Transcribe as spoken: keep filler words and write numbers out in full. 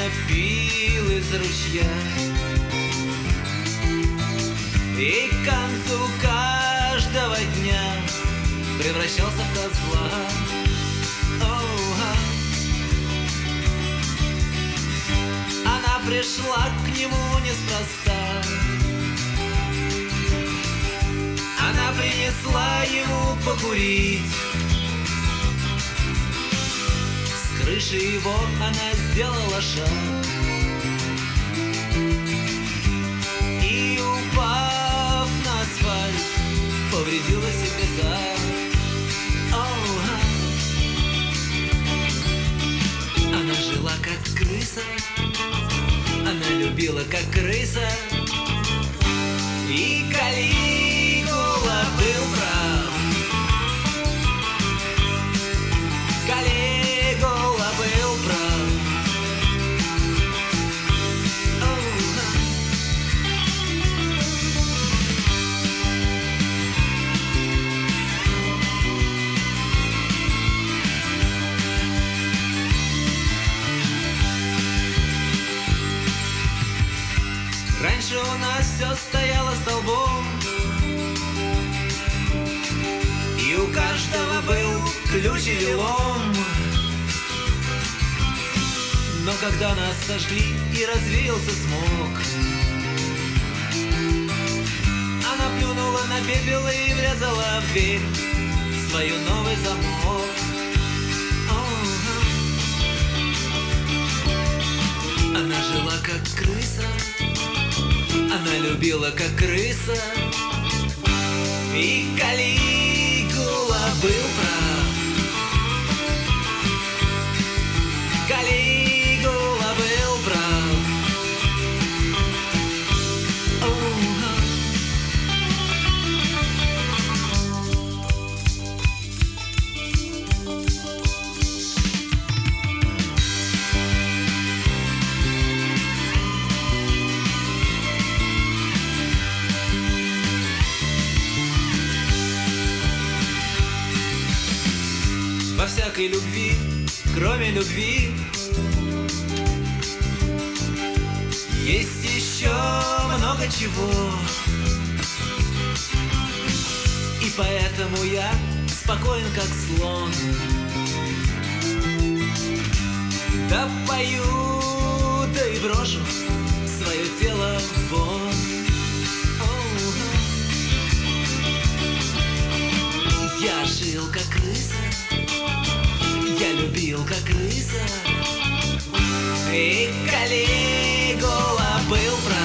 жадно пил из ручья, и к концу каждого дня превращался в козла. Оу-га. Она пришла к нему неспроста. Она принесла ему покурить. С крыши его она сделала шаг, и, упав на асфальт, повредила себе зад. Оу-га. Она жила как крыса, она любила как крыса, и Калигула был прав. Калигула был прав. Оу-га. Раньше у нас все стояло столбом, и у каждого был ключ и вилом. Но когда нас сожгли и развеялся смог, она плюнула на пепел и врезала в дверь свой новый замок. О-о-о. Она жила как крыса, она любила как крыса, и Калигула был прав. Калигула был прав. Оу-га. Во всякой любви, кроме любви, есть еще много чего. И поэтому я спокоен, как слон. Да пою, да и брошу свое тело вон. Оу-га. Я жил, как крыса, я любил, как крыса, и Калигула был прав.